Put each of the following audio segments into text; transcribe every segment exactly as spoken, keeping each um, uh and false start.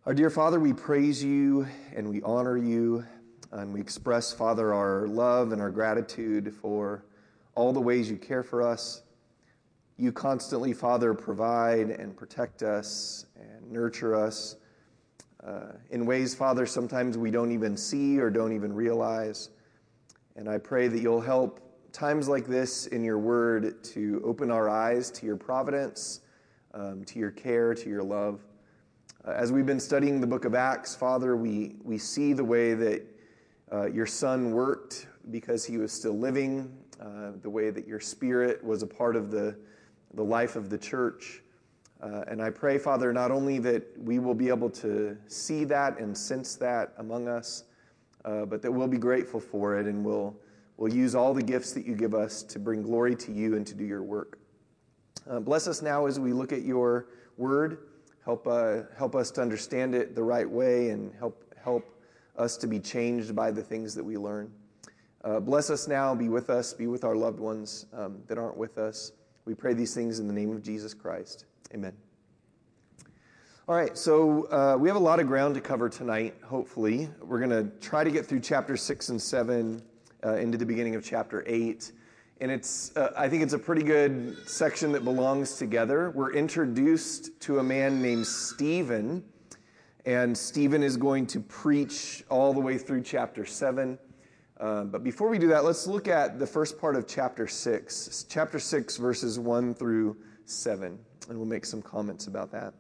Our dear Father, we praise you and we honor you, and we express, Father, our love and our gratitude for all the ways you care for us. You constantly, Father, provide and protect us and nurture us uh, in ways, Father, sometimes we don't even see or don't even realize. And I pray that you'll help times like this in your word to open our eyes to your providence, um, to your care, to your love. Uh, as we've been studying the book of Acts, Father, we, we see the way that uh, your Son worked because he was still living, uh, the way that your Spirit was a part of the, the life of the church. Uh, and I pray, Father, not only that we will be able to see that and sense that among us, uh, but that we'll be grateful for it and we'll, we'll use all the gifts that you give us to bring glory to you and to do your work. Uh, bless us now as we look at your word. Help uh, help us to understand it the right way and help help us to be changed by the things that we learn. Uh, bless us now, be with us, be with our loved ones um, that aren't with us. We pray these things in the name of Jesus Christ. Amen. All right, so uh, we have a lot of ground to cover tonight, hopefully. We're going to try to get through chapter six and seven uh, into the beginning of chapter eight. And it's, uh, I think it's a pretty good section that belongs together. We're introduced to a man named Stephen, and Stephen is going to preach all the way through chapter seven. Uh, but before we do that, let's look at the first part of chapter six, chapter six, verses one through seven, and we'll make some comments about that.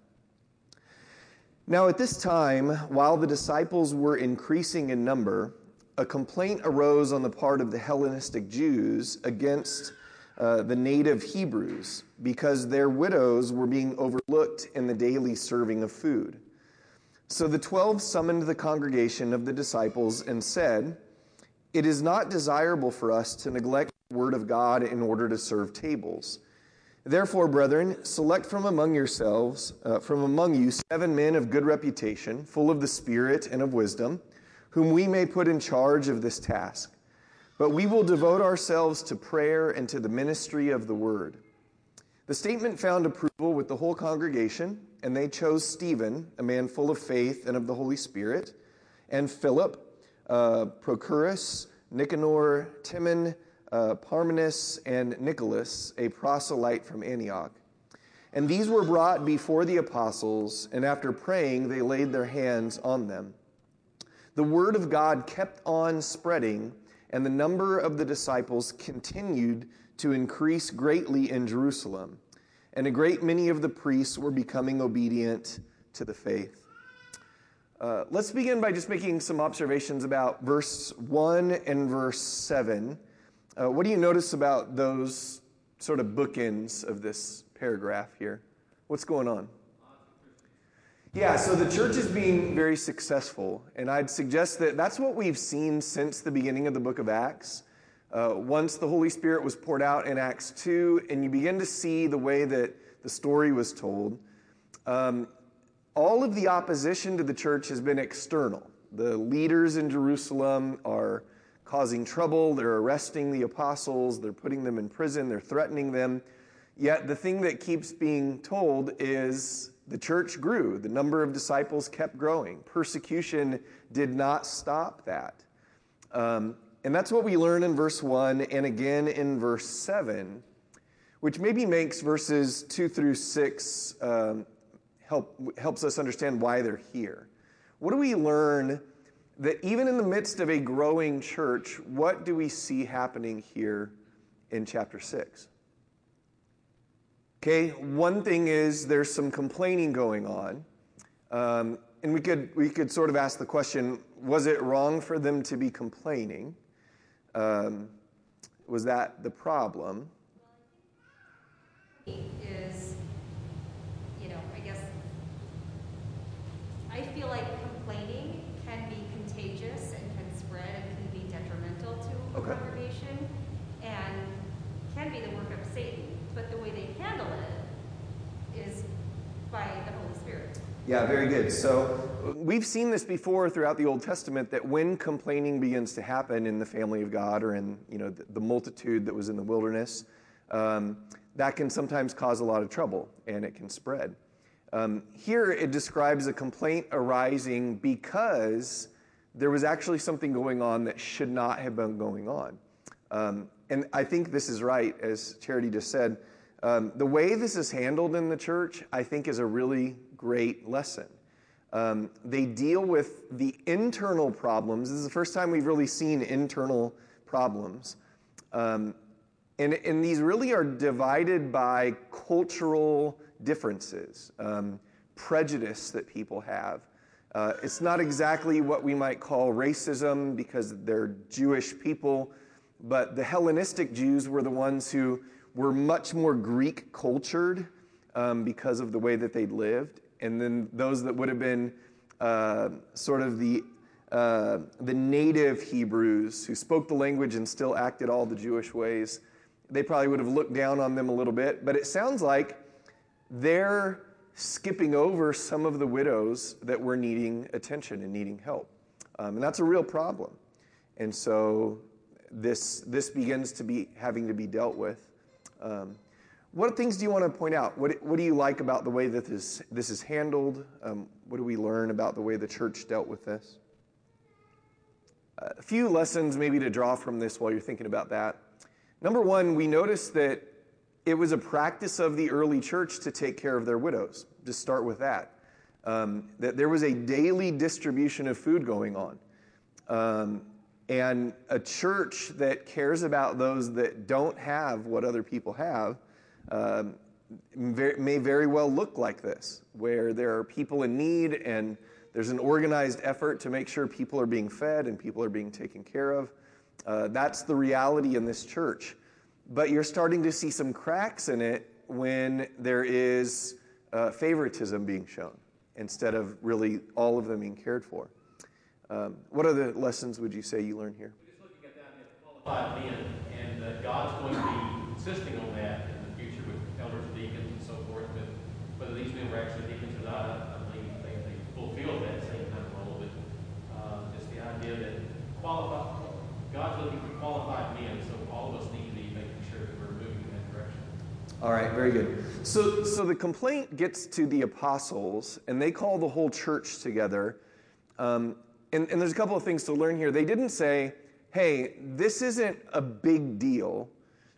Now, at this time, while the disciples were increasing in number, a complaint arose on the part of the Hellenistic Jews against uh, the native Hebrews because their widows were being overlooked in the daily serving of food. So the twelve summoned the congregation of the disciples and said, "It is not desirable for us to neglect the word of God in order to serve tables. Therefore, brethren, select from among yourselves, uh, from among you, seven men of good reputation, full of the Spirit and of wisdom, whom we may put in charge of this task. But we will devote ourselves to prayer and to the ministry of the word." The statement found approval with the whole congregation, and they chose Stephen, a man full of faith and of the Holy Spirit, and Philip, uh, Prochorus, Nicanor, Timon, uh, Parmenas, and Nicholas, a proselyte from Antioch. And these were brought before the apostles, and after praying, they laid their hands on them. The word of God kept on spreading, and the number of the disciples continued to increase greatly in Jerusalem. And a great many of the priests were becoming obedient to the faith. Uh, let's begin by just making some observations about verse one and verse seven. Uh, what do you notice about those sort of bookends of this paragraph here? What's going on? Yeah, so the church is being very successful, and I'd suggest that that's what we've seen since the beginning of the book of Acts. Uh, once the Holy Spirit was poured out in Acts two, and you begin to see the way that the story was told, um, all of the opposition to the church has been external. The leaders in Jerusalem are causing trouble, they're arresting the apostles, they're putting them in prison, they're threatening them. Yet the thing that keeps being told is the church grew. The number of disciples kept growing. Persecution did not stop that. Um, and that's what we learn in verse one and again in verse seven, which maybe makes verses two through six um, help helps us understand why they're here. What do we learn that even in the midst of a growing church, what do we see happening here in chapter six? Okay, one thing is there's some complaining going on, um, and we could we could sort of ask the question: was it wrong for them to be complaining? Um, was that the problem? Is, you know, I guess I feel like complaining can be contagious and can spread and can be detrimental to a Okay. congregation and can be the work of Satan. But the way they handle it is by the Holy Spirit. Yeah, very good. So we've seen this before throughout the Old Testament, that when complaining begins to happen in the family of God or in, you know, the, the multitude that was in the wilderness, um, that can sometimes cause a lot of trouble and it can spread. Um, here it describes a complaint arising because there was actually something going on that should not have been going on. Um, and I think this is right, as Charity just said. Um, the way this is handled in the church, I think, is a really great lesson. Um, they deal with the internal problems. This is the first time we've really seen internal problems. Um, and, and these really are divided by cultural differences, um, prejudice that people have. Uh, it's not exactly what we might call racism because they're Jewish people, but the Hellenistic Jews were the ones who were much more Greek cultured um, because of the way that they'd lived. And then those that would have been uh, sort of the uh, the native Hebrews who spoke the language and still acted all the Jewish ways, they probably would have looked down on them a little bit. But it sounds like they're skipping over some of the widows that were needing attention and needing help. Um, and that's a real problem. And so this this begins to be having to be dealt with. Um, what things do you want to point out? What what do you like about the way that this this is handled? Um, what do we learn about the way the church dealt with this? Uh, a few lessons maybe to draw from this while you're thinking about that. Number one, we notice that it was a practice of the early church to take care of their widows. Just start with that. Um, that there was a daily distribution of food going on. Um, and a church that cares about those that don't have what other people have um, may very well look like this, where there are people in need and there's an organized effort to make sure people are being fed and people are being taken care of. Uh, that's the reality in this church. But you're starting to see some cracks in it when there is uh, favoritism being shown instead of really all of them being cared for. Um, what other lessons would you say you learned here? We're just looking at that as qualified men, and uh, God's going to be insisting on that in the future with elders, deacons, and so forth. But whether these men were actually deacons or not, I, I believe they, they fulfill that same kind of role. But uh, just the idea that qualified, God's looking for qualified men, so all of us need to be making sure that we're moving in that direction. All right, very good. So, so the complaint gets to the apostles, and they call the whole church together. Um, and, and there's a couple of things to learn here. They didn't say, hey, this isn't a big deal,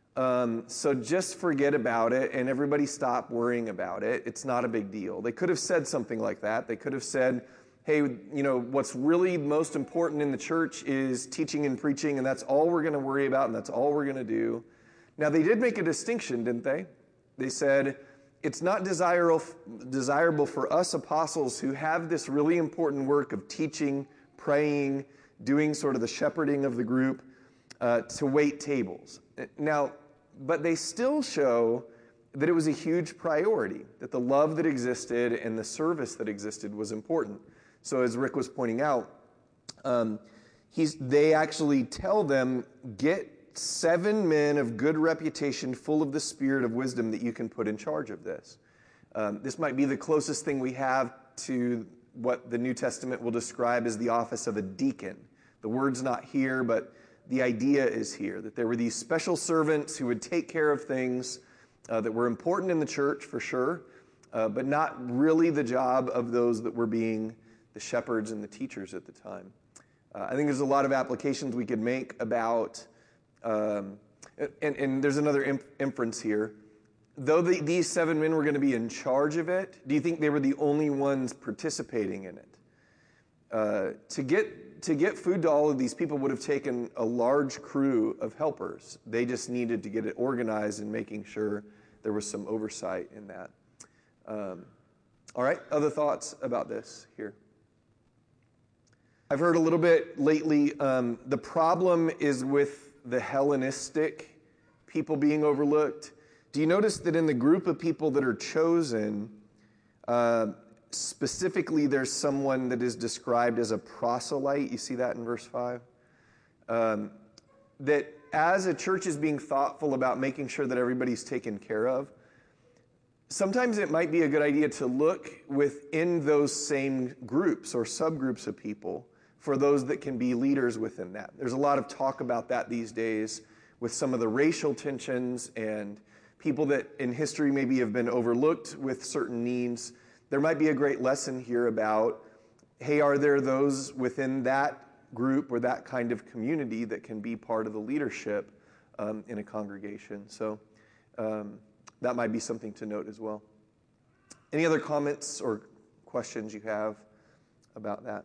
um, so just forget about it and everybody stop worrying about it. It's not a big deal. They could have said something like that. They could have said, hey, you know, what's really most important in the church is teaching and preaching, and that's all we're going to worry about, and that's all we're going to do. Now, they did make a distinction, didn't they? They said, it's not desirable, desirable for us apostles who have this really important work of teaching, praying, doing sort of the shepherding of the group, uh, to wait tables. Now, but they still show that it was a huge priority, that the love that existed and the service that existed was important. So as Rick was pointing out, um, he's, they actually tell them, get seven men of good reputation, full of the spirit of wisdom that you can put in charge of this. Um, this might be the closest thing we have to what the New Testament will describe as the office of a deacon. The word's not here, but the idea is here, that there were these special servants who would take care of things uh, that were important in the church, for sure, uh, but not really the job of those that were being the shepherds and the teachers at the time. Uh, I think there's a lot of applications we could make about, um, and, and there's another inf- inference here. Though the, these seven men were going to be in charge of it, do you think they were the only ones participating in it? Uh, to get to get food to all of these people would have taken a large crew of helpers. They just needed to get it organized and making sure there was some oversight in that. Um, all right, other thoughts about this here? I've heard a little bit lately, um, the problem is with the Hellenistic people being overlooked. Do you notice that in the group of people that are chosen, uh, specifically there's someone that is described as a proselyte? You see that in verse five? Um, that as a church is being thoughtful about making sure that everybody's taken care of, sometimes it might be a good idea to look within those same groups or subgroups of people for those that can be leaders within that. There's a lot of talk about that these days with some of the racial tensions and people that in history maybe have been overlooked with certain needs, there might be a great lesson here about, hey, are there those within that group or that kind of community that can be part of the leadership um, in a congregation? So um, that might be something to note as well. Any other comments or questions you have about that?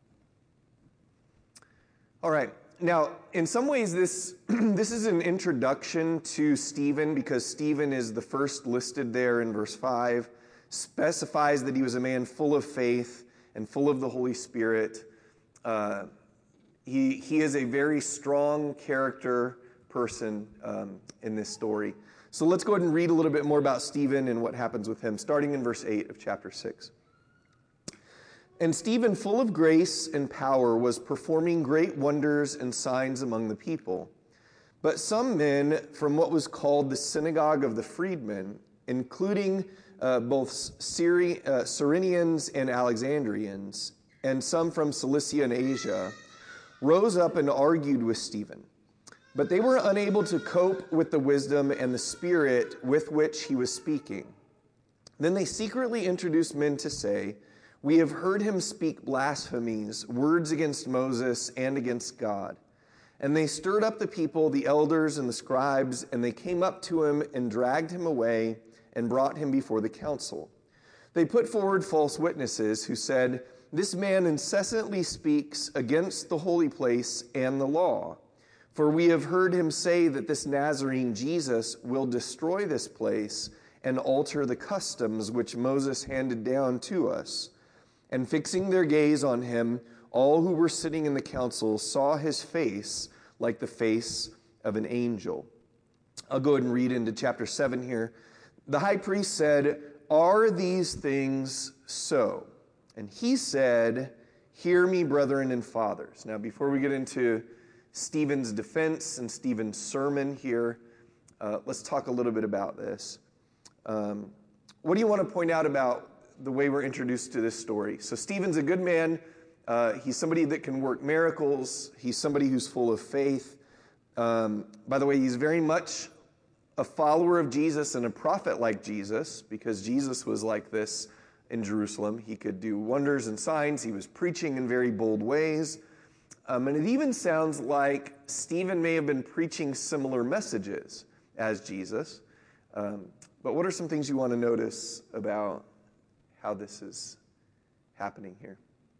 All right. Now, in some ways, this this is an introduction to Stephen, because Stephen is the first listed there in verse five, specifies that he was a man full of faith and full of the Holy Spirit. Uh, he, he is a very strong character person um, in this story. So let's go ahead and read a little bit more about Stephen and what happens with him, starting in verse eight of chapter six. And Stephen, full of grace and power, was performing great wonders and signs among the people. But some men from what was called the synagogue of the freedmen, including uh, both Syri- uh, Cyrenians and Alexandrians, and some from Cilicia and Asia, rose up and argued with Stephen. But they were unable to cope with the wisdom and the spirit with which he was speaking. Then they secretly introduced men to say, "We have heard him speak blasphemies, words against Moses and against God." And they stirred up the people, the elders and the scribes, and they came up to him and dragged him away and brought him before the council. They put forward false witnesses who said, "This man incessantly speaks against the holy place and the law. For we have heard him say that this Nazarene Jesus will destroy this place and alter the customs which Moses handed down to us." And fixing their gaze on him, all who were sitting in the council saw his face like the face of an angel. I'll go ahead and read into chapter seven here. The high priest said, "Are these things so?" And he said, "Hear me, brethren and fathers." Now, before we get into Stephen's defense and Stephen's sermon here, uh, let's talk a little bit about this. Um, what do you want to point out about the way we're introduced to this story? So Stephen's a good man. Uh, he's somebody that can work miracles. He's somebody who's full of faith. Um, by the way, he's very much a follower of Jesus and a prophet like Jesus, because Jesus was like this in Jerusalem. He could do wonders and signs. He was preaching in very bold ways. Um, and it even sounds like Stephen may have been preaching similar messages as Jesus. Um, but what are some things you want to notice about how this is happening here?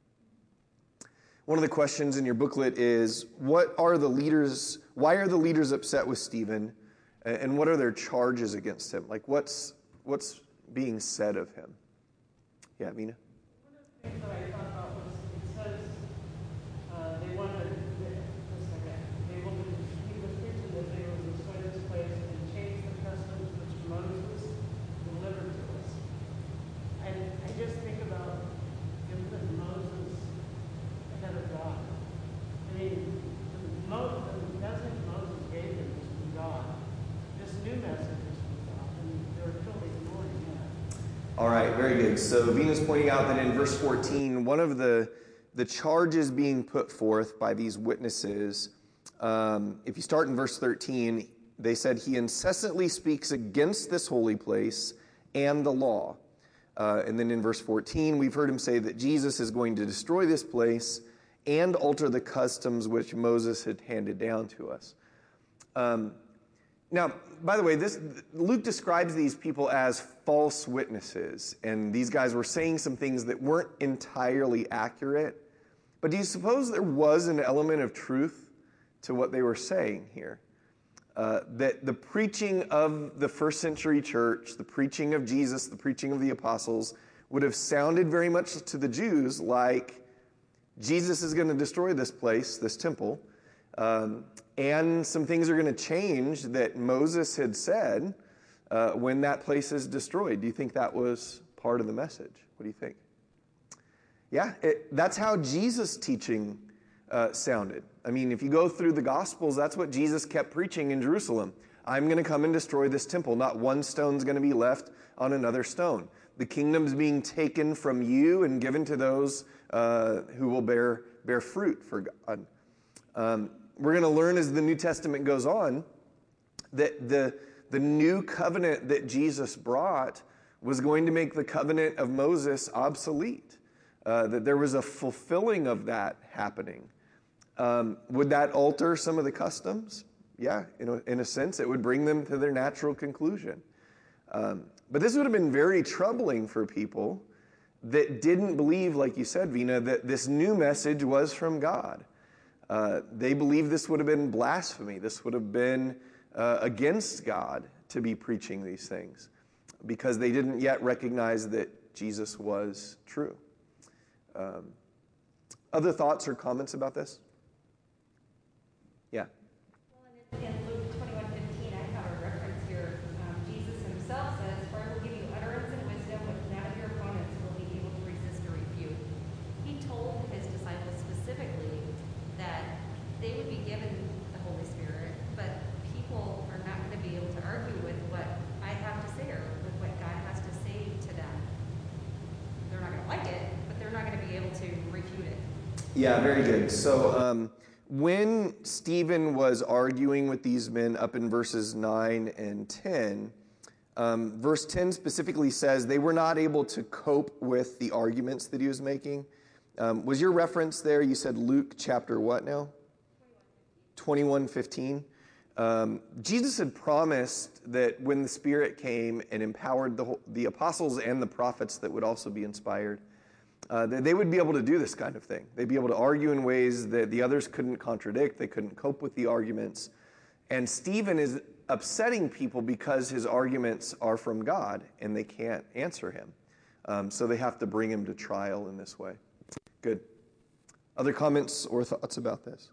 One of the questions in your booklet is, what are the leaders, why are the leaders upset with Stephen, and what are their charges against him? Like, what's what's being said of him? Yeah, Mina? One of the things that I thought about was, it says uh, they wanted, just like that, they wanted, he was preaching that they would destroy this place and change the customs which Moses delivered to us. And I just think about him putting Moses ahead of God. I mean, the, Mo, the message Moses gave him was from God. This new message is from God, and they're totally ignoring that. All right, very good. So Vina's pointing out that in verse fourteen, one of the, the charges being put forth by these witnesses, um, if you start in verse thirteen, they said he incessantly speaks against this holy place and the law. Uh, and then in verse fourteen, we've heard him say that Jesus is going to destroy this place and alter the customs which Moses had handed down to us. Um, now, by the way, this Luke describes these people as false witnesses, and these guys were saying some things that weren't entirely accurate. But do you suppose there was an element of truth to what they were saying here? Uh, that the preaching of the first century church, the preaching of Jesus, the preaching of the apostles, would have sounded very much to the Jews like Jesus is going to destroy this place, this temple, um, and some things are going to change that Moses had said uh, when that place is destroyed. Do you think that was part of the message? What do you think? Yeah, it, that's how Jesus' teaching uh, sounded. I mean, if you go through the Gospels, that's what Jesus kept preaching in Jerusalem. I'm going to come and destroy this temple. Not one stone's going to be left on another stone. The kingdom's being taken from you and given to those uh, who will bear bear fruit for God. Um, we're going to learn as the New Testament goes on that the, the new covenant that Jesus brought was going to make the covenant of Moses obsolete, uh, that there was a fulfilling of that happening. Um, would that alter some of the customs? Yeah, in a, in a sense, it would bring them to their natural conclusion. Um, but this would have been very troubling for people that didn't believe, like you said, Vina, that this new message was from God. Uh, they believed this would have been blasphemy. This would have been uh, against God to be preaching these things because they didn't yet recognize that Jesus was true. Um, other thoughts or comments about this? Yeah. Well, in Luke twenty-one fifteen, I have a reference here. Um, Jesus himself says, "For I will give you utterance and wisdom which none of your opponents will be able to resist or refute." He told his disciples specifically that they would be given the Holy Spirit, but people are not going to be able to argue with what I have to say or with what God has to say to them. They're not going to like it, but they're not going to be able to refute it. Yeah, very good. So um, when Stephen was arguing with these men up in verses nine and ten, um, verse ten specifically says they were not able to cope with the arguments that he was making. Um, was your reference there? You said Luke chapter what now? twenty-one fifteen. Um, Jesus had promised that when the Spirit came and empowered the, whole, the apostles and the prophets that would also be inspired, uh, that they would be able to do this kind of thing. They'd be able to argue in ways that the others couldn't contradict. They couldn't cope with the arguments. And Stephen is upsetting people because his arguments are from God and they can't answer him. Um, so they have to bring him to trial in this way. Good. Other comments or thoughts about this?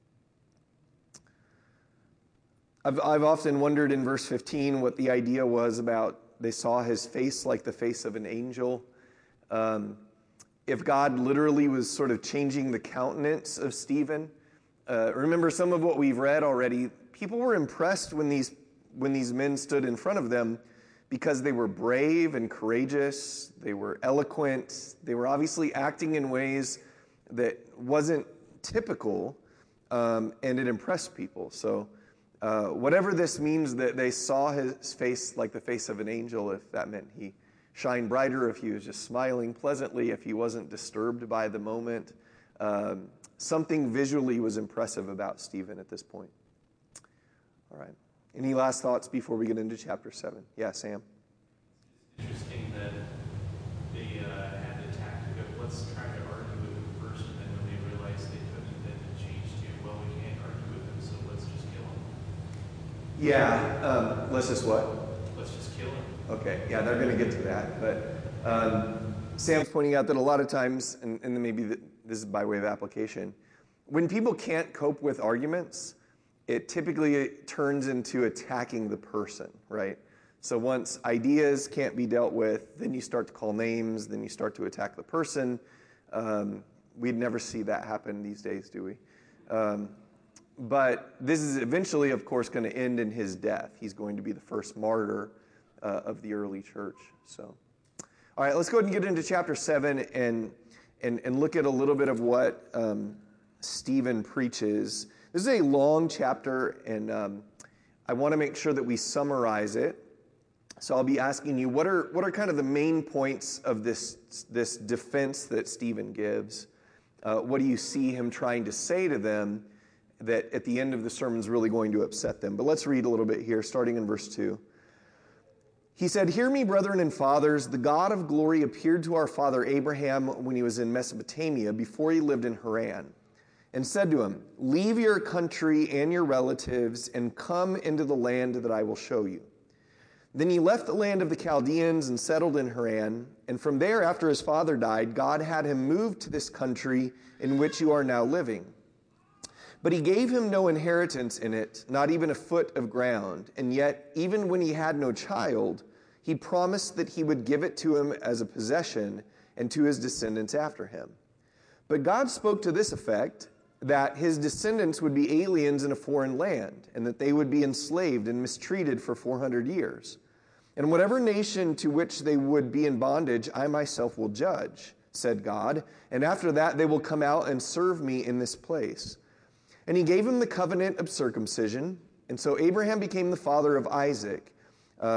I've, I've often wondered in verse fifteen what the idea was about they saw his face like the face of an angel. Um, if God literally was sort of changing the countenance of Stephen. Uh, remember some of what we've read already. People were impressed when these, when these men stood in front of them because they were brave and courageous. They were eloquent. They were obviously acting in ways that wasn't typical, um, and it impressed people. So uh, whatever this means that they saw his face like the face of an angel, if that meant he shined brighter, if he was just smiling pleasantly, if he wasn't disturbed by the moment, um, something visually was impressive about Stephen at this point. All right. Any last thoughts before we get into chapter seven? Yeah, Sam. It's interesting that they uh, had the tactic of let's try to argue with him first, and then when they realized they couldn't, then it changed to, well, we can't argue with him, so let's just kill him. Yeah, um, let's just what? Let's just kill him. Okay, yeah, they're going to get to that. But um, Sam's pointing out that a lot of times, and, and maybe the, this is by way of application, when people can't cope with arguments, it typically turns into attacking the person, right? So once ideas can't be dealt with, then you start to call names, then you start to attack the person. Um, we'd never see that happen these days, do we? Um, but this is eventually, of course, going to end in his death. He's going to be the first martyr uh, of the early church. So, all right, let's go ahead and get into chapter seven and and, and look at a little bit of what um, Stephen preaches. This is a long chapter, and um, I want to make sure that we summarize it. So I'll be asking you, what are what are kind of the main points of this, this defense that Stephen gives? Uh, what do you see him trying to say to them that at the end of the sermon is really going to upset them? But let's read a little bit here, starting in verse two. He said, "Hear me, brethren and fathers, the God of glory appeared to our father Abraham when he was in Mesopotamia, before he lived in Haran, and said to him, 'Leave your country and your relatives and come into the land that I will show you.' Then he left the land of the Chaldeans and settled in Haran, and from there, after his father died, God had him move to this country in which you are now living. But he gave him no inheritance in it, not even a foot of ground, and yet, even when he had no child, he promised that he would give it to him as a possession and to his descendants after him. But God spoke to this effect, that his descendants would be aliens in a foreign land, and that they would be enslaved and mistreated for four hundred years. And whatever nation to which they would be in bondage, I myself will judge, said God, and after that they will come out and serve me in this place. And he gave him the covenant of circumcision, and so Abraham became the father of Isaac. Uh,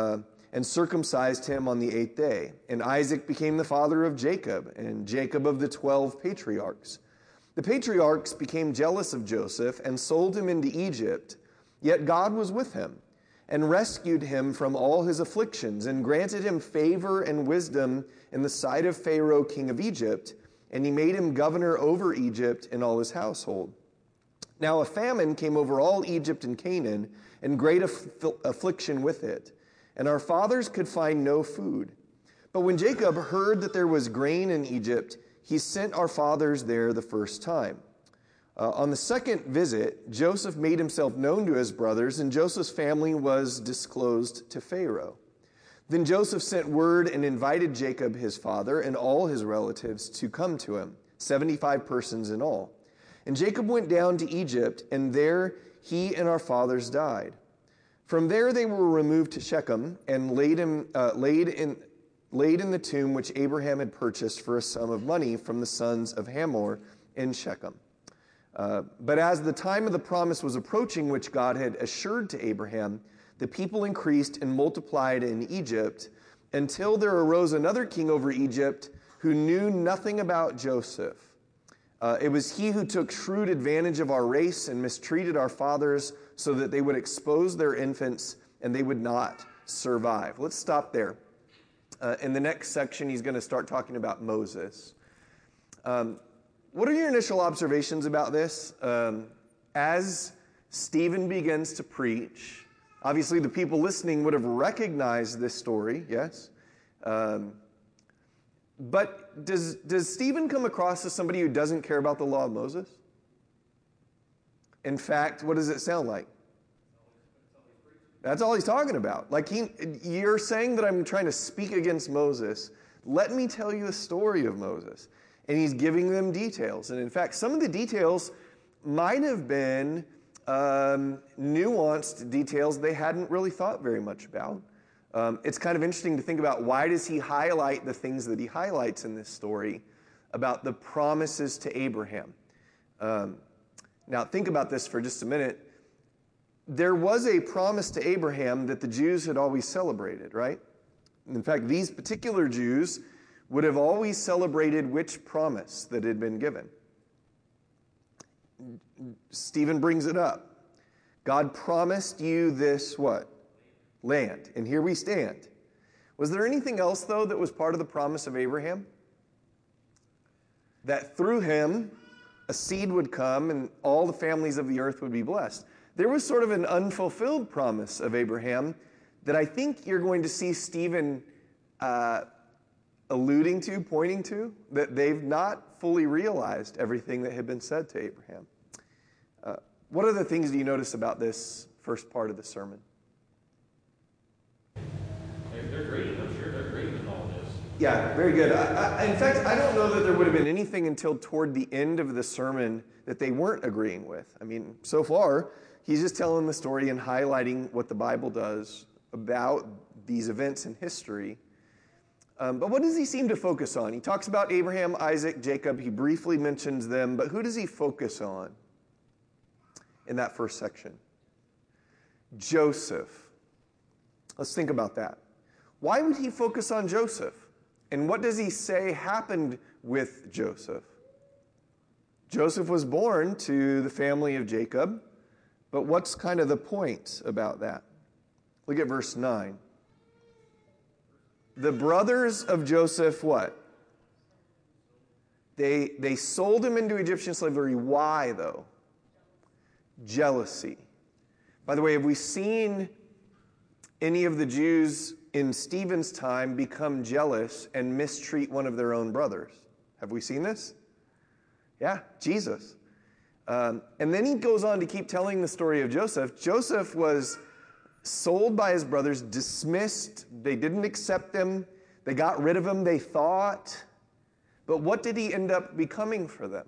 and circumcised him on the eighth day. And Isaac became the father of Jacob, and Jacob of the twelve patriarchs. The patriarchs became jealous of Joseph and sold him into Egypt, yet God was with him and rescued him from all his afflictions and granted him favor and wisdom in the sight of Pharaoh, king of Egypt, and he made him governor over Egypt and all his household. Now a famine came over all Egypt and Canaan, and great aff- affliction with it, and our fathers could find no food. But when Jacob heard that there was grain in Egypt, he sent our fathers there the first time. Uh, on the second visit, Joseph made himself known to his brothers, and Joseph's family was disclosed to Pharaoh. Then Joseph sent word and invited Jacob, his father, and all his relatives to come to him, seventy-five persons in all. And Jacob went down to Egypt, and there he and our fathers died. From there they were removed to Shechem and laid, him, uh, laid, in, laid in the tomb which Abraham had purchased for a sum of money from the sons of Hamor in Shechem. Uh, but as the time of the promise was approaching, which God had assured to Abraham, the people increased and multiplied in Egypt until there arose another king over Egypt who knew nothing about Joseph. Uh, it was he who took shrewd advantage of our race and mistreated our fathers so that they would expose their infants and they would not survive. Let's stop there. Uh, in the next section, he's going to start talking about Moses. Um, what are your initial observations about this? Um, as Stephen begins to preach, obviously the people listening would have recognized this story, yes? Um, but does, does Stephen come across as somebody who doesn't care about the law of Moses? In fact, what does it sound like? That's all he's talking about. Like, he, you're saying that I'm trying to speak against Moses. Let me tell you the story of Moses. And he's giving them details. And in fact, some of the details might have been um, nuanced details they hadn't really thought very much about. Um, it's kind of interesting to think about, why does he highlight the things that he highlights in this story about the promises to Abraham? Um, now, think about this for just a minute. There was a promise to Abraham that the Jews had always celebrated, right? In fact, these particular Jews would have always celebrated which promise that had been given? Stephen brings it up. God promised you this what? Land. And here we stand. Was there anything else, though, that was part of the promise of Abraham? That through him, a seed would come and all the families of the earth would be blessed. There was sort of an unfulfilled promise of Abraham that I think you're going to see Stephen uh, alluding to, pointing to, that they've not fully realized everything that had been said to Abraham. Uh, what other things do you notice about this first part of the sermon? They're, they're agreeing, I'm sure they're agreeing with all this. Yeah, very good. I, I, in fact, I don't know that there would have been anything until toward the end of the sermon that they weren't agreeing with. I mean, so far, he's just telling the story and highlighting what the Bible does about these events in history. Um, but what does he seem to focus on? He talks about Abraham, Isaac, Jacob. He briefly mentions them, but who does he focus on in that first section? Joseph. Let's think about that. Why would he focus on Joseph? And what does he say happened with Joseph? Joseph was born to the family of Jacob, but what's kind of the point about that? Look at verse nine. The brothers of Joseph, what? They, they sold him into Egyptian slavery. Why, though? Jealousy. By the way, have we seen any of the Jews in Stephen's time become jealous and mistreat one of their own brothers? Have we seen this? Yeah, Jesus. Um, and then he goes on to keep telling the story of Joseph. Joseph was sold by his brothers, dismissed. They didn't accept him. They got rid of him, they thought. But what did he end up becoming for them?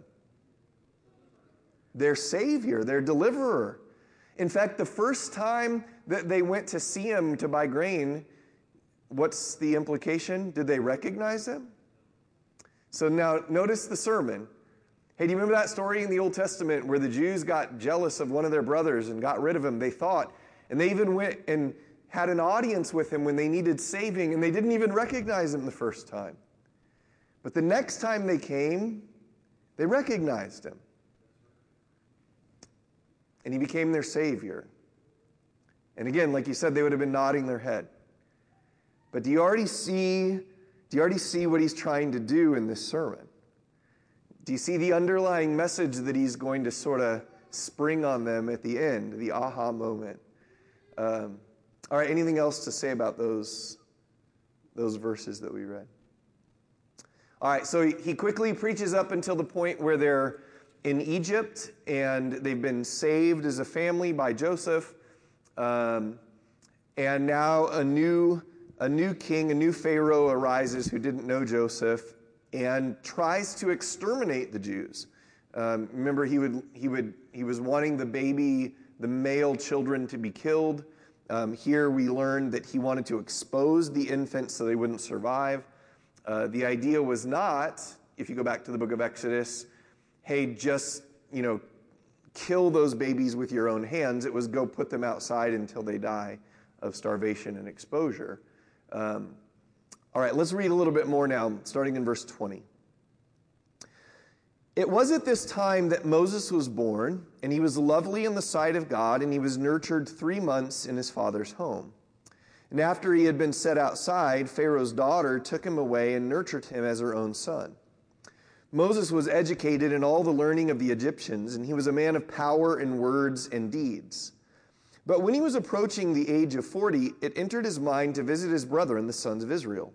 Their savior, their deliverer. In fact, the first time that they went to see him to buy grain, what's the implication? Did they recognize him? So now notice the sermon. Hey, do you remember that story in the Old Testament where the Jews got jealous of one of their brothers and got rid of him? They thought, and they even went and had an audience with him when they needed saving, and they didn't even recognize him the first time. But the next time they came, they recognized him. And he became their Savior. And again, like you said, they would have been nodding their head. But do you already see, do you already see what he's trying to do in this sermon? Do you see the underlying message that he's going to sort of spring on them at the end, the aha moment? Um, all right, anything else to say about those, those verses that we read? All right, so he, he quickly preaches up until the point where they're in Egypt, and they've been saved as a family by Joseph. Um, and now a new, a new king, a new Pharaoh arises who didn't know Joseph and tries to exterminate the Jews. Um, remember, he would, he would, he was wanting the baby, the male children to be killed. Um, here we learn that he wanted to expose the infants so they wouldn't survive. Uh, the idea was not, if you go back to the book of Exodus, hey, just, you know, kill those babies with your own hands. It was go put them outside until they die of starvation and exposure. Um, all right, let's read a little bit more now, starting in verse twenty. It was at this time that Moses was born, and he was lovely in the sight of God, and he was nurtured three months in his father's home. And after he had been set outside, Pharaoh's daughter took him away and nurtured him as her own son. Moses was educated in all the learning of the Egyptians, and he was a man of power in words and deeds. But when he was approaching the age of forty, it entered his mind to visit his brethren, the sons of Israel.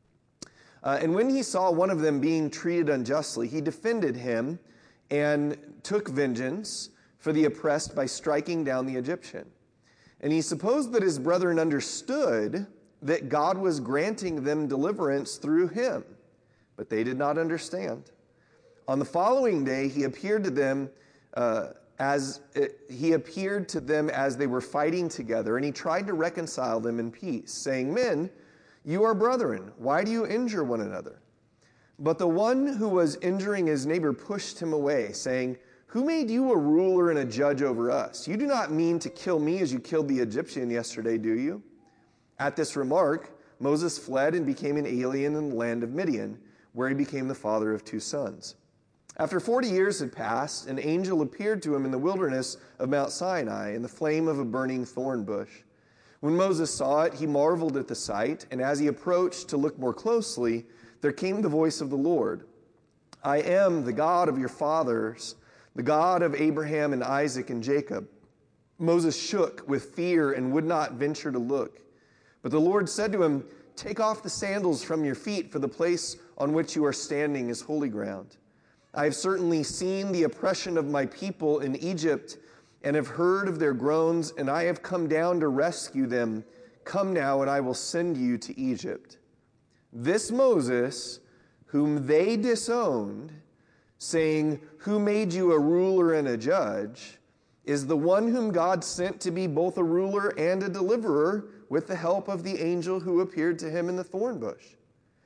Uh, and when he saw one of them being treated unjustly, he defended him and took vengeance for the oppressed by striking down the Egyptian. And he supposed that his brethren understood that God was granting them deliverance through him, but they did not understand. On the following day, he appeared to them uh, as uh, he appeared to them as they were fighting together, and he tried to reconcile them in peace, saying, "Men, you are brethren. Why do you injure one another?" But the one who was injuring his neighbor pushed him away, saying, "Who made you a ruler and a judge over us? You do not mean to kill me as you killed the Egyptian yesterday, do you?" At this remark, Moses fled and became an alien in the land of Midian, where he became the father of two sons. After forty years had passed, an angel appeared to him in the wilderness of Mount Sinai in the flame of a burning thorn bush. When Moses saw it, he marveled at the sight, and as he approached to look more closely, there came the voice of the Lord. "I am the God of your fathers, the God of Abraham and Isaac and Jacob." Moses shook with fear and would not venture to look. But the Lord said to him, "Take off the sandals from your feet, for the place on which you are standing is holy ground. I have certainly seen the oppression of my people in Egypt and have heard of their groans, and I have come down to rescue them. Come now, and I will send you to Egypt." This Moses, whom they disowned, saying, "Who made you a ruler and a judge?" is the one whom God sent to be both a ruler and a deliverer with the help of the angel who appeared to him in the thorn bush.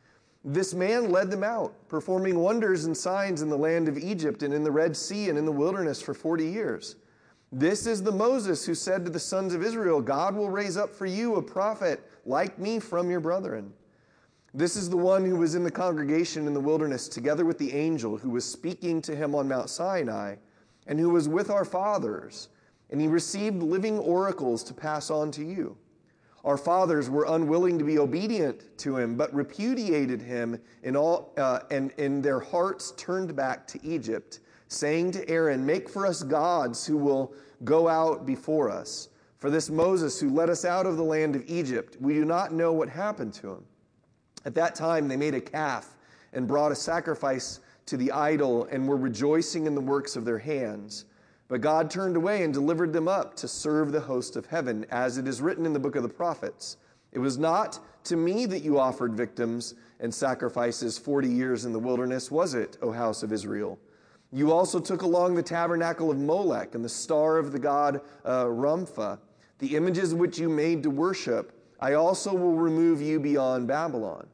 This man led them out, performing wonders and signs in the land of Egypt and in the Red Sea and in the wilderness for forty years. This is the Moses who said to the sons of Israel, "God will raise up for you a prophet like me from your brethren." This is the one who was in the congregation in the wilderness together with the angel who was speaking to him on Mount Sinai and who was with our fathers, and he received living oracles to pass on to you. Our fathers were unwilling to be obedient to him, but repudiated him in all, uh, and in their hearts turned back to Egypt, saying to Aaron, "Make for us gods who will go out before us. For this Moses who led us out of the land of Egypt, we do not know what happened to him." At that time they made a calf and brought a sacrifice to the idol and were rejoicing in the works of their hands. But God turned away and delivered them up to serve the host of heaven, as it is written in the book of the prophets. "It was not to me that you offered victims and sacrifices forty years in the wilderness, was it, O house of Israel? You also took along the tabernacle of Molech and the star of the god uh, Rempha, the images which you made to worship. I also will remove you beyond Babylon.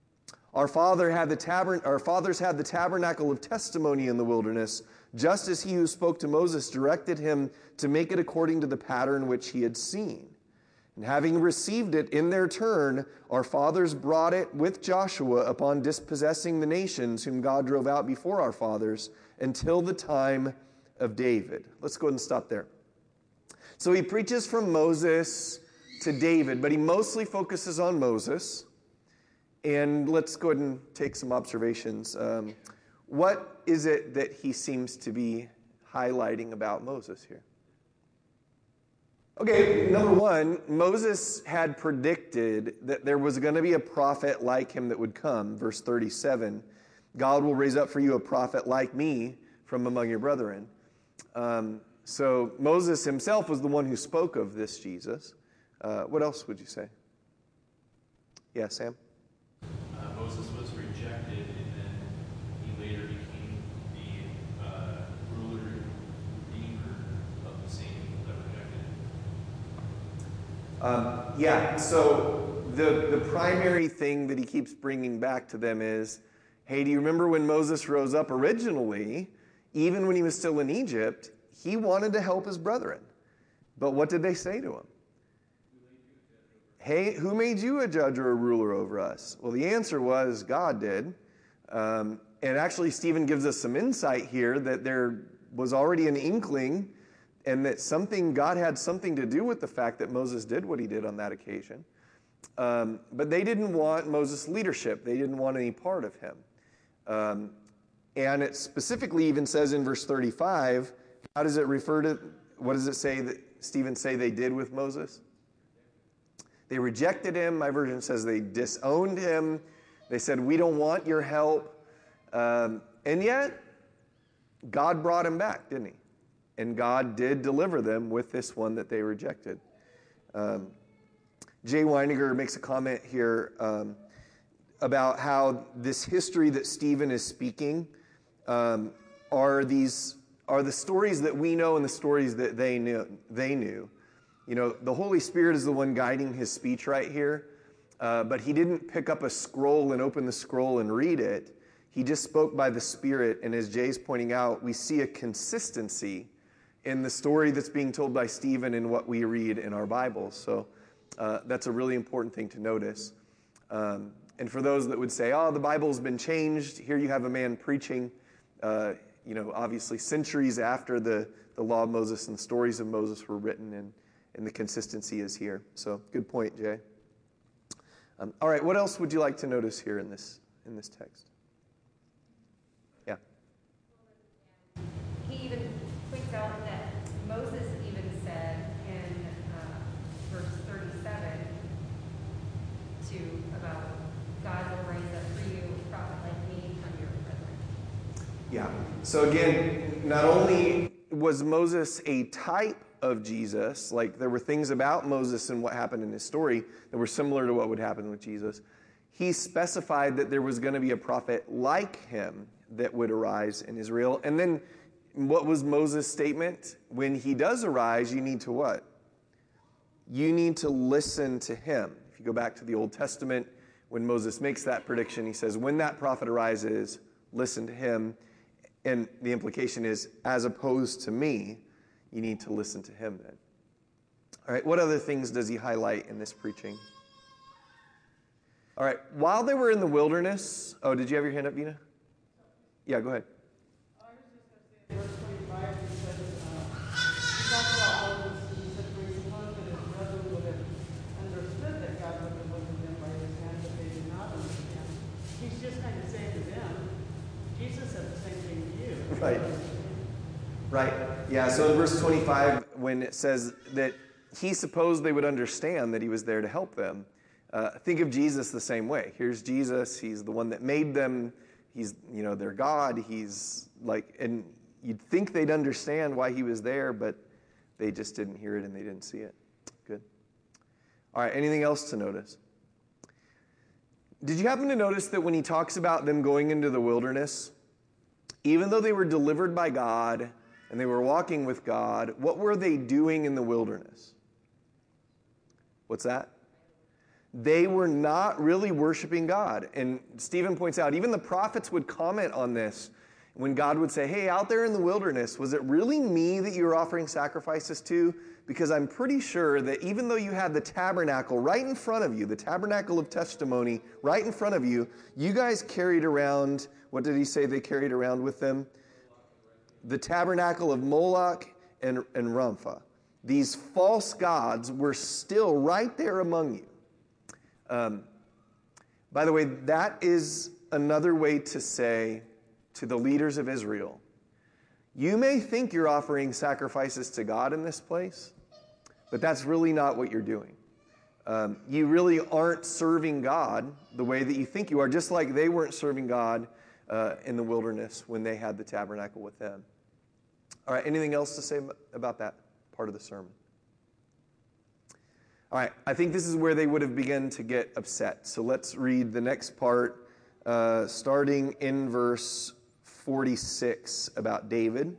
Our father had the tabern- our fathers had the tabernacle of testimony in the wilderness, just as he who spoke to Moses directed him to make it according to the pattern which he had seen. And having received it in their turn, our fathers brought it with Joshua upon dispossessing the nations whom God drove out before our fathers until the time of David. Let's go ahead and stop there. So he preaches from Moses to David, but he mostly focuses on Moses. And let's go ahead and take some observations. Um, what is it that he seems to be highlighting about Moses here? Okay, number one, Moses had predicted that there was going to be a prophet like him that would come. Verse thirty-seven, God will raise up for you a prophet like me from among your brethren. Um, so Moses himself was the one who spoke of this Jesus. Uh, what else would you say? Yeah, Sam? Uh, Moses was rejected, and then he later became the uh, ruler, redeemer of the same people that rejected him. Um, yeah, so the, the primary thing that he keeps bringing back to them is, hey, do you remember when Moses rose up originally, even when he was still in Egypt, he wanted to help his brethren. But what did they say to him? Hey, who made you a judge or a ruler over us? Well, the answer was God did. Um, and actually, Stephen gives us some insight here that there was already an inkling and that something, God had something to do with the fact that Moses did what he did on that occasion. Um, but they didn't want Moses' leadership. They didn't want any part of him. Um, and it specifically even says in verse thirty-five, how does it refer to, what does it say that Stephen say they did with Moses? They rejected him. My version says they disowned him. They said, we don't want your help. Um, and yet, God brought him back, didn't he? And God did deliver them with this one that they rejected. Um, Jay Weininger makes a comment here um, about how this history that Stephen is speaking um, are these are the stories that we know and the stories that they knew. They knew. You know, the Holy Spirit is the one guiding his speech right here, uh, but he didn't pick up a scroll and open the scroll and read it. He just spoke by the Spirit, and as Jay's pointing out, we see a consistency in the story that's being told by Stephen and what we read in our Bibles. So uh, that's a really important thing to notice. Um, and for those that would say, oh, the Bible's been changed, here you have a man preaching, uh, you know, obviously centuries after the, the law of Moses and the stories of Moses were written, and And the consistency is here. So, good point, Jay. Um, all right, what else would you like to notice here in this in this text? Yeah. He even points out that Moses even said in uh, verse thirty-seven to about God will raise up for you a prophet like me from your brethren. Yeah. So again, not only was Moses a type of Jesus, like there were things about Moses and what happened in his story that were similar to what would happen with Jesus, he specified that there was going to be a prophet like him that would arise in Israel. And then what was Moses' statement? When he does arise, you need to what? You need to listen to him. If you go back to the Old Testament, when Moses makes that prediction, he says, when that prophet arises, listen to him. And the implication is, as opposed to me, you need to listen to him then. All right, what other things does he highlight in this preaching? All right, while they were in the wilderness, oh, did you have your hand up, Vina? Yeah, go ahead. I was just going to say in verse twenty-five, he says, uh, he talks about Moses, and he said, for he supposed that his brethren would have understood that God would deliver them by his hand, but they did not understand. He's just kind of saying to them, Jesus said the same thing to you. Right. Right. Yeah, so in verse twenty-five, when it says that he supposed they would understand that he was there to help them, uh, think of Jesus the same way. Here's Jesus. He's the one that made them. He's, you know, their God. He's like, and you'd think they'd understand why he was there, but they just didn't hear it and they didn't see it. Good. All right, anything else to notice? Did you happen to notice that when he talks about them going into the wilderness, even though they were delivered by God and they were walking with God, what were they doing in the wilderness? What's that? They were not really worshiping God. And Stephen points out, even the prophets would comment on this When God would say, hey, out there in the wilderness, was it really me that you were offering sacrifices to? Because I'm pretty sure that even though you had the tabernacle right in front of you, the tabernacle of testimony right in front of you, you guys carried around, what did he say they carried around with them? The tabernacle of Moloch and, and Rampha. These false gods were still right there among you. Um, by the way, that is another way to say to the leaders of Israel, you may think you're offering sacrifices to God in this place, but that's really not what you're doing. Um, you really aren't serving God the way that you think you are, just like they weren't serving God uh, in the wilderness when they had the tabernacle with them. All right, anything else to say about that part of the sermon? All right, I think this is where they would have begun to get upset. So let's read the next part, uh, starting in verse forty-six about David.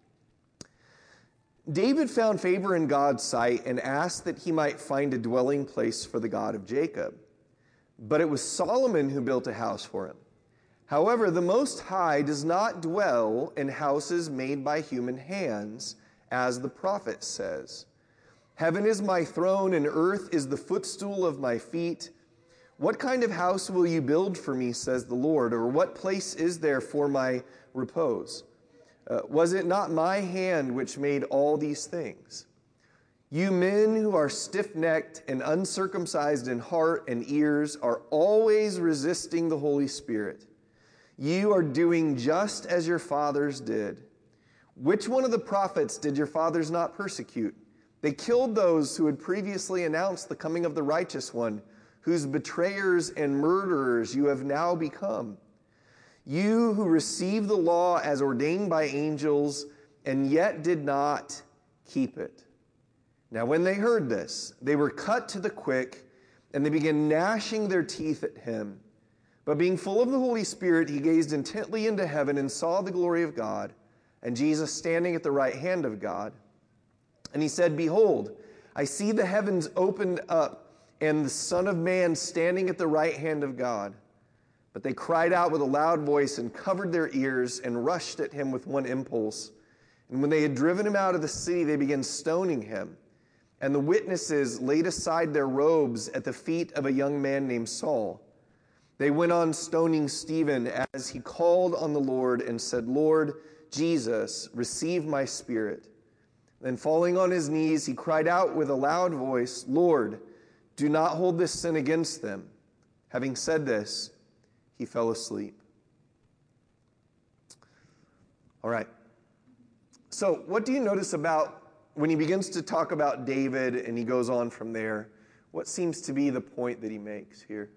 David found favor in God's sight and asked that he might find a dwelling place for the God of Jacob. But it was Solomon who built a house for him. However, the Most High does not dwell in houses made by human hands, as the prophet says. Heaven is my throne and earth is the footstool of my feet. What kind of house will you build for me, says the Lord, or what place is there for my repose? Uh, was it not my hand which made all these things? You men who are stiff-necked and uncircumcised in heart and ears are always resisting the Holy Spirit. You are doing just as your fathers did. Which one of the prophets did your fathers not persecute? They killed those who had previously announced the coming of the righteous one, whose betrayers and murderers you have now become. You who received the law as ordained by angels and yet did not keep it. Now when they heard this, they were cut to the quick, and they began gnashing their teeth at him. But being full of the Holy Spirit, he gazed intently into heaven and saw the glory of God, and Jesus standing at the right hand of God. And he said, Behold, I see the heavens opened up, and the Son of Man standing at the right hand of God. But they cried out with a loud voice and covered their ears and rushed at him with one impulse. And when they had driven him out of the city, they began stoning him. And the witnesses laid aside their robes at the feet of a young man named Saul. They went on stoning Stephen as he called on the Lord and said, Lord Jesus, receive my spirit. Then falling on his knees, he cried out with a loud voice, Lord, do not hold this sin against them. Having said this, he fell asleep. All right. So what do you notice about when he begins to talk about David and he goes on from there? What seems to be the point that he makes here?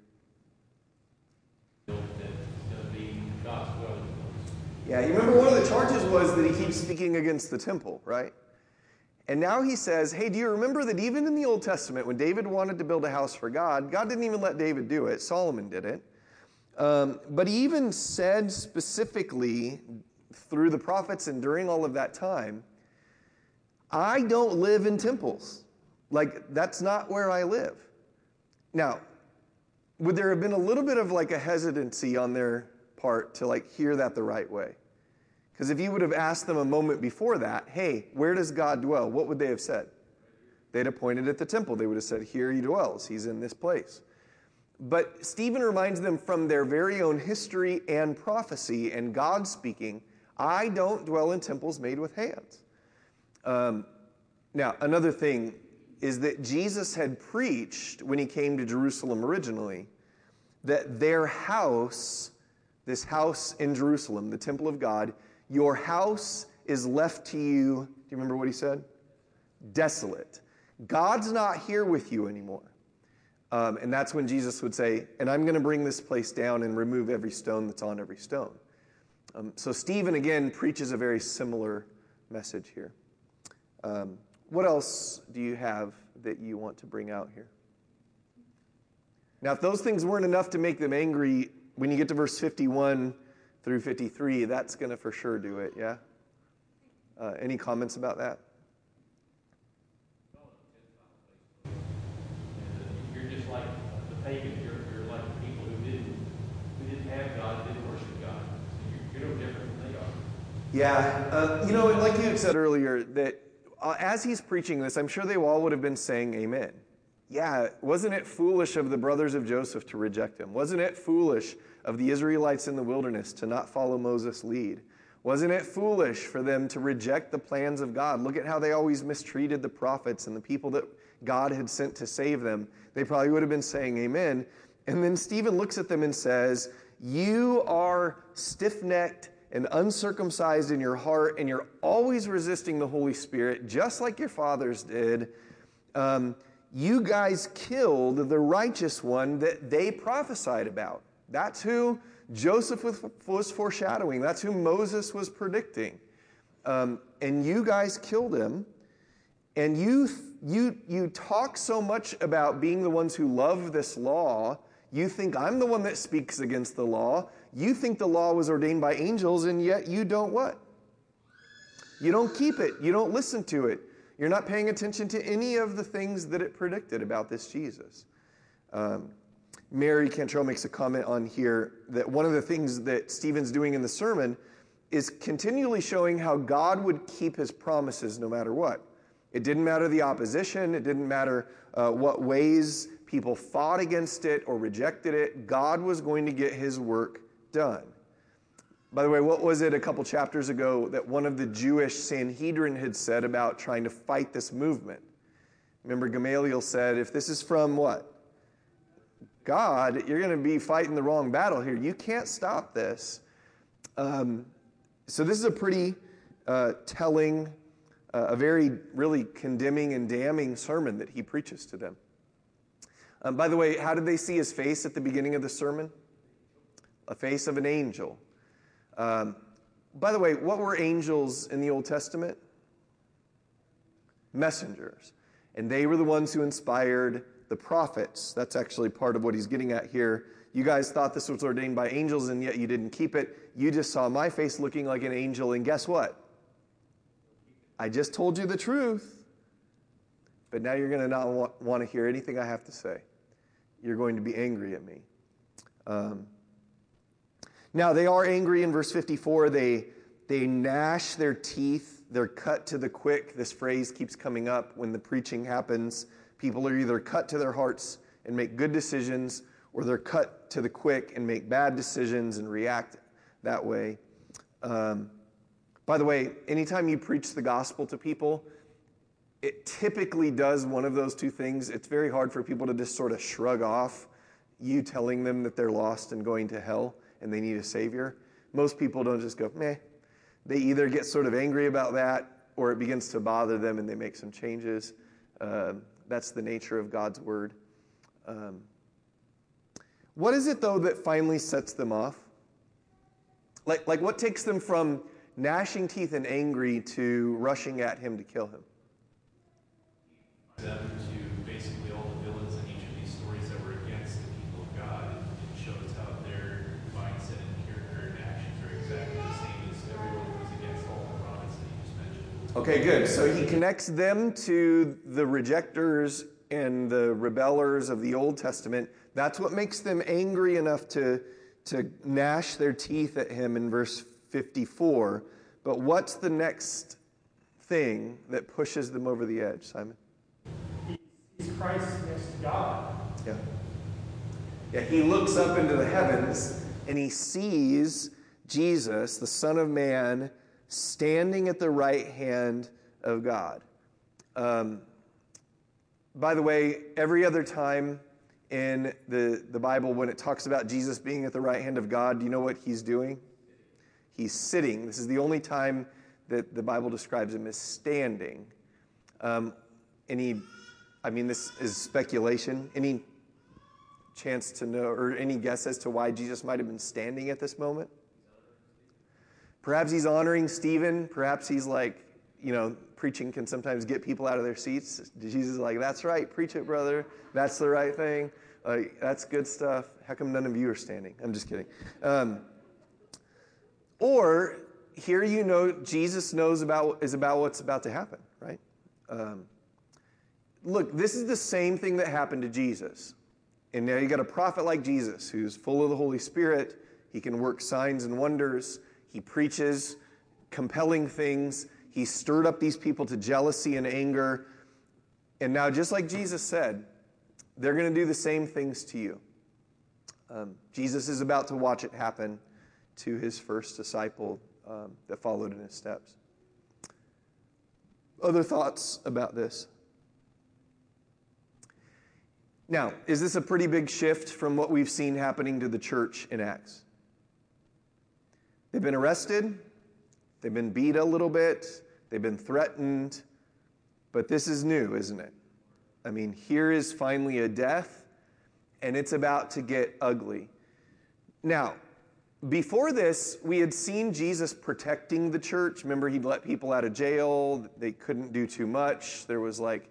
Yeah, you remember one of the charges was that he keeps speaking against the temple, right? And now he says, hey, do you remember that even in the Old Testament, when David wanted to build a house for God, God didn't even let David do it. Solomon did it. Um, but he even said specifically through the prophets and during all of that time, I don't live in temples. Like, that's not where I live. Now, would there have been a little bit of like a hesitancy on their part to like hear that the right way? Because if you would have asked them a moment before that, hey, where does God dwell? What would they have said? They'd have pointed at the temple. They would have said, here he dwells. He's in this place. But Stephen reminds them from their very own history and prophecy and God speaking, I don't dwell in temples made with hands. Um, now, another thing is that Jesus had preached when he came to Jerusalem originally that their house, this house in Jerusalem, the temple of God, your house is left to you, do you remember what he said? Desolate. God's not here with you anymore. Um, and that's when Jesus would say, and I'm going to bring this place down and remove every stone that's on every stone. Um, so Stephen, again, preaches a very similar message here. Um, what else do you have that you want to bring out here? Now, if those things weren't enough to make them angry, when you get to verse fifty-one through fifty-three, that's going to for sure do it, yeah? Uh, any comments about that? You're just like the pagans. You're, you're like the people who didn't, who didn't have God, didn't worship God. So you're, you're no different than they are. Yeah, uh, you know, and like you had said earlier, that uh, as he's preaching this, I'm sure they all would have been saying amen. Yeah, wasn't it foolish of the brothers of Joseph to reject him? Wasn't it foolish of the Israelites in the wilderness to not follow Moses' lead? Wasn't it foolish for them to reject the plans of God? Look at how they always mistreated the prophets and the people that God had sent to save them. They probably would have been saying amen. And then Stephen looks at them and says, you are stiff-necked and uncircumcised in your heart, and you're always resisting the Holy Spirit, just like your fathers did. Um, you guys killed the righteous one that they prophesied about. That's who Joseph was, was foreshadowing. That's who Moses was predicting. Um, and you guys killed him. And you, you, you talk so much about being the ones who love this law. You think I'm the one that speaks against the law. You think the law was ordained by angels, and yet you don't what? You don't keep it. You don't listen to it. You're not paying attention to any of the things that it predicted about this Jesus. Um, Mary Cantrell makes a comment on here that one of the things that Stephen's doing in the sermon is continually showing how God would keep his promises no matter what. It didn't matter the opposition. It didn't matter uh, what ways people fought against it or rejected it. God was going to get his work done. By the way, what was it a couple chapters ago that one of the Jewish Sanhedrin had said about trying to fight this movement? Remember, Gamaliel said, if this is from what? God, you're going to be fighting the wrong battle here. You can't stop this. Um, so this is a pretty uh, telling, uh, a very really condemning and damning sermon that he preaches to them. Um, by the way, how did they see his face at the beginning of the sermon? A face of an angel. Um, by the way, what were angels in the Old Testament? Messengers. And they were the ones who inspired the prophets. That's actually part of what he's getting at here. You guys thought this was ordained by angels, and yet you didn't keep it. You just saw my face looking like an angel, and guess what? I just told you the truth. But now you're going to not want, want to hear anything I have to say. You're going to be angry at me. Um, Now, they are angry in verse fifty-four. They, they gnash their teeth. They're cut to the quick. This phrase keeps coming up when the preaching happens. People are either cut to their hearts and make good decisions, or they're cut to the quick and make bad decisions and react that way. Um, by the way, anytime you preach the gospel to people, it typically does one of those two things. It's very hard for people to just sort of shrug off you telling them that they're lost and going to hell and they need a Savior. Most people don't just go, meh. They either get sort of angry about that, or it begins to bother them and they make some changes. Um, that's the nature of God's Word. Um, what is it, though, that finally sets them off? Like, like what takes them from gnashing teeth and angry to rushing at him to kill him? Them to basically all the villains in each of these stories that were against the people of God. It shows how their mindset and character and actions are exactly the same as everyone who was against all the prophets that you just mentioned. Okay, good. So he connects them to the rejectors and the rebellers of the Old Testament. That's what makes them angry enough to, to gnash their teeth at him in verse fifty-four. But what's the next thing that pushes them over the edge, Simon? He's Christ next to God. Yeah. Yeah, he looks up into the heavens and he sees Jesus, the Son of Man, standing at the right hand of God. Um, by the way, every other time in the, the Bible when it talks about Jesus being at the right hand of God, do you know what he's doing? He's sitting. This is the only time that the Bible describes him as standing. Um, any, I mean, this is speculation. Any chance to know, or any guess as to why Jesus might have been standing at this moment? Perhaps he's honoring Stephen. Perhaps he's like, you know, preaching can sometimes get people out of their seats. Jesus is like, that's right, preach it, brother. That's the right thing. Like, that's good stuff. How come none of you are standing? I'm just kidding. Um, or here you know Jesus knows about is about what's about to happen, right? Um, look, this is the same thing that happened to Jesus. And now you got a prophet like Jesus who's full of the Holy Spirit. He can work signs and wonders. He preaches compelling things. He stirred up these people to jealousy and anger. And now, just like Jesus said, they're going to do the same things to you. Um, Jesus is about to watch it happen to his first disciple um, that followed in his steps. Other thoughts about this? Now, is this a pretty big shift from what we've seen happening to the church in Acts? They've been arrested, they've been beat a little bit, they've been threatened, but this is new, isn't it? I mean, here is finally a death, and it's about to get ugly. Now, before this, we had seen Jesus protecting the church. Remember, he'd let people out of jail. They couldn't do too much. There was like,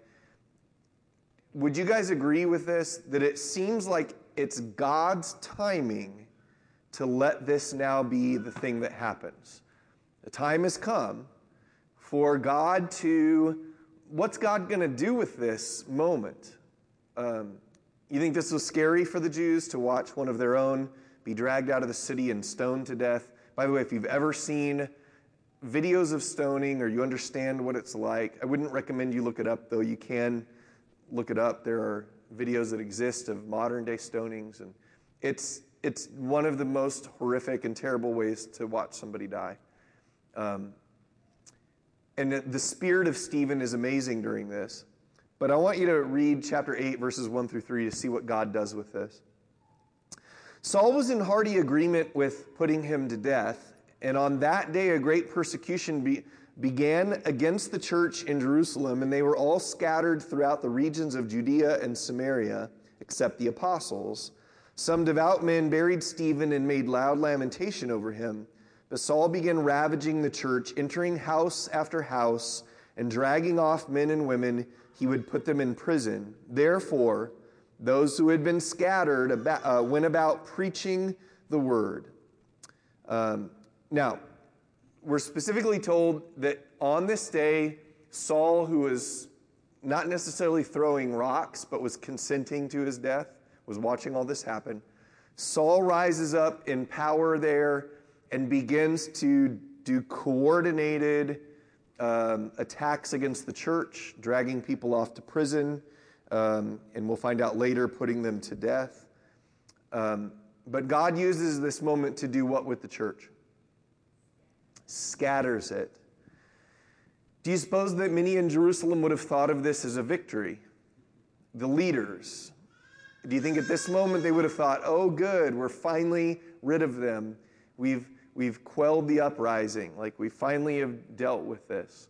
would you guys agree with this? That it seems like it's God's timing to let this now be the thing that happens. The time has come for God to, what's God going to do with this moment? Um, you think this was scary for the Jews to watch one of their own be dragged out of the city and stoned to death? By the way, if you've ever seen videos of stoning or you understand what it's like, I wouldn't recommend you look it up, though. You can look it up. There are videos that exist of modern-day stonings, and it's it's one of the most horrific and terrible ways to watch somebody die. Um, and the spirit of Stephen is amazing during this. But I want you to read chapter eight, verses one through three to see what God does with this. Saul was in hearty agreement with putting him to death, and on that day a great persecution be, began against the church in Jerusalem, and they were all scattered throughout the regions of Judea and Samaria, except the apostles. Some devout men buried Stephen and made loud lamentation over him. But Saul began ravaging the church, entering house after house, and dragging off men and women. He would put them in prison. Therefore, those who had been scattered about, uh, went about preaching the word. Um, now, we're specifically told that on this day, Saul, who was not necessarily throwing rocks, but was consenting to his death, was watching all this happen. Saul rises up in power there and begins to do coordinated um, attacks against the church, dragging people off to prison, um, and we'll find out later, putting them to death. Um, but God uses this moment to do what with the church? Scatters it. Do you suppose that many in Jerusalem would have thought of this as a victory? The leaders. Do you think at this moment they would have thought, oh, good, we're finally rid of them. We've we've quelled the uprising. Like, we finally have dealt with this.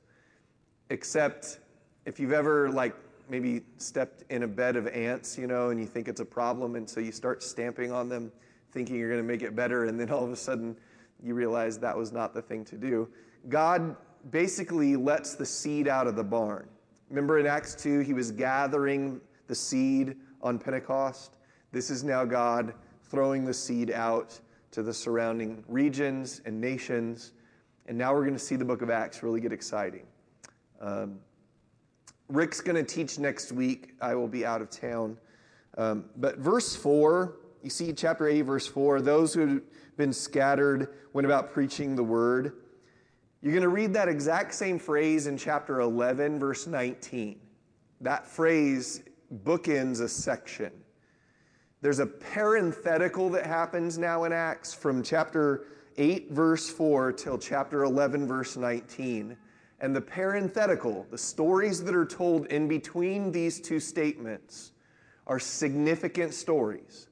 Except if you've ever, like, maybe stepped in a bed of ants, you know, and you think it's a problem, and so you start stamping on them, thinking you're going to make it better, and then all of a sudden you realize that was not the thing to do. God basically lets the seed out of the barn. Remember in Acts two, he was gathering the seed on Pentecost. This is now God throwing the seed out to the surrounding regions and nations. And now we're going to see the book of Acts really get exciting. Um, Rick's going to teach next week. I will be out of town. Um, but verse four, you see chapter eight, verse four, those who had been scattered went about preaching the word. You're going to read that exact same phrase in chapter eleven, verse nineteen. That phrase bookends a section. There's a parenthetical that happens now in Acts from chapter eight, verse four, till chapter eleven, verse nineteen. And the parenthetical, the stories that are told in between these two statements, are significant stories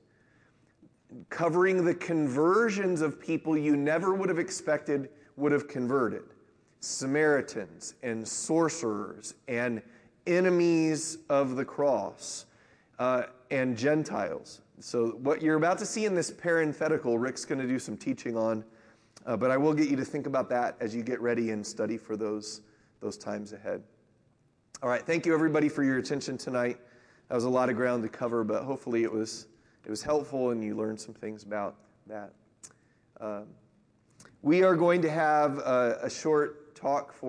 covering the conversions of people you never would have expected would have converted. Samaritans and sorcerers and enemies of the cross, uh, and Gentiles. So what you're about to see in this parenthetical, Rick's going to do some teaching on, uh, but I will get you to think about that as you get ready and study for those, those times ahead. All right, thank you everybody for your attention tonight. That was a lot of ground to cover, but hopefully it was it was helpful and you learned some things about that. Um, we are going to have a, a short talk for